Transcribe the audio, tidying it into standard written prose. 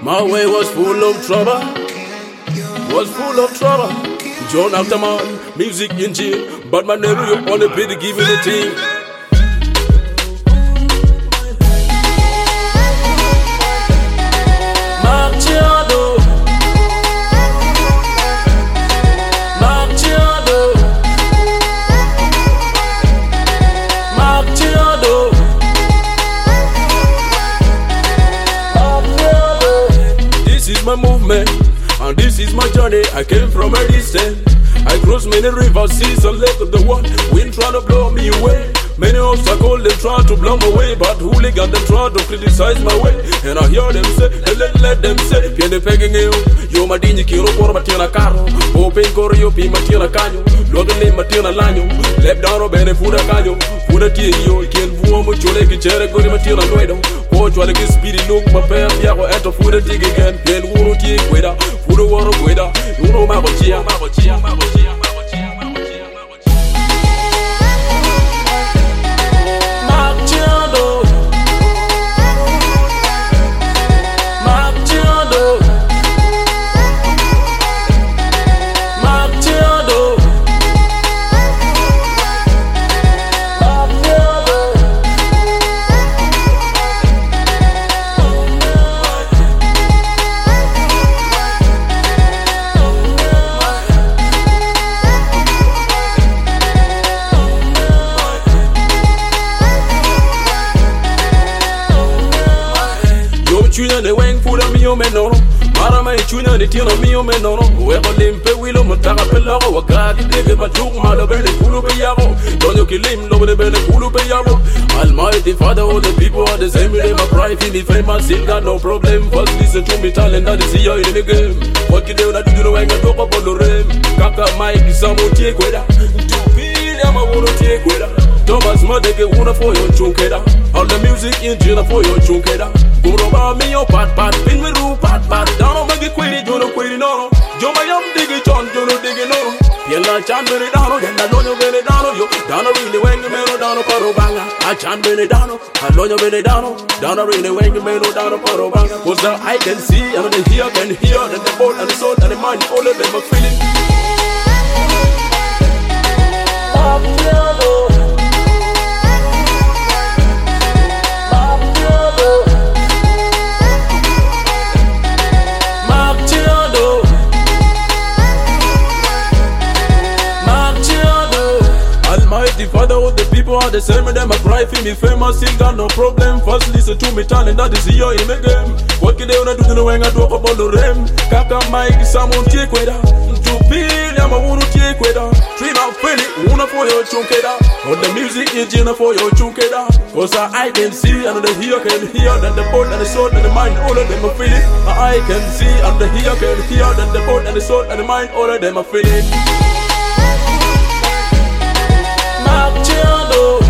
My way was full of trouble, was full of trouble. John after man, music in jail, but my neighbor you on the pit to give me the team. This is my movement, and this is my journey. I came from a distance. I crossed many rivers, seas, and lakes of the world. Wind trying to blow me away. Many obstacles they try to blow my way, but hooligans they try to criticize my way. And I hear them say, let them say, viene pegging you. Yo madini kiro por matina caro. Open coreo pi matina canyo. Luego le matina lanyo. Lep down bene fuda canyo. Fuda tio, quien vuo mucho le que chere gori matina nuedo. Pocho ale que spiri look ma per piago eto fuda dig again. Piel wuro tie queda. Fuda woro queda. Uno magochia. Chunya de weng fuda mio menoro mara mai chunya de tino mio menoro we olimpe wilo mutaka peloro wakati dege matuk malo bele kulu be yabo donyo kilim no bele kulu be yabo. Almighty Father, all the people are the same. They my pride in the famous still got no problem. First listen to me talent that is here in the game. What you do na do no wenga talk about the rem kaka Mike samo tie kweda tupili ama wono tie kweda Thomas Madeke una for your chunkeda. All the music in Gina for your chunkeda. Go about me your pat pin me ru pat down on make query jono query no jo mayam digi chon jono digi no yella chan bene down yella loño bene down yo down really weng meno down paro banga a chan bene down a loño bene down really weng meno down paro banga cause now I can see and the hear can hear and the ball and the soul and the mind all of them are feeling. Almighty Father, all the people are the same. Them I cry for me famous, still got no problem. First listen to me talent that is here in the game. What can they do to when I talk about the rem? Kaka Mike, someone take with her. To feel, I'm a woman take with her. Treat out Philly, una for your chunkeda. All the music is Gina for your chunkeda. Cause I can see and the hear can hear. Then the boat and the soul and the mind, all of them are feeling. I can see and the hear can hear. Then the boat and the soul and the mind, all of them are feeling. Marciano